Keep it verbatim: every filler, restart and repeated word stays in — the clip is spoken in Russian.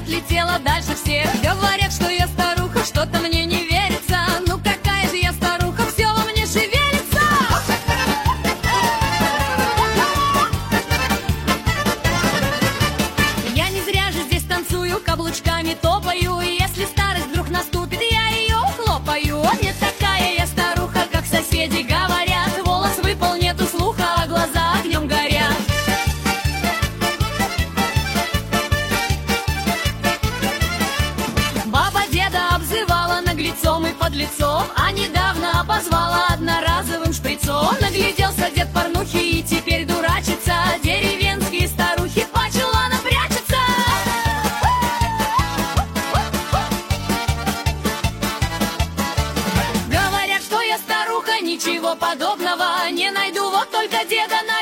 отлетела дальше всех. Говорят, что я старуха, что-то мне не верится. Ну какая же я старуха, все во мне шевелится. Я не зря же здесь танцую, каблучками топаю. И если старость вдруг наступит, я ее ухлопаю. Не такая я старуха, как соседи говорят. Волос выпал, нету слуха, а глаза огнем горят. Баба деда обзывала наглецом и подлецом, а недавно обозвала одноразовым шприцом. Нагляделся дед порнухи и теперь дурачится. Деревенские старухи по чуланам прячутся. Говорят, что я старуха, ничего подобного не найду, вот только деда на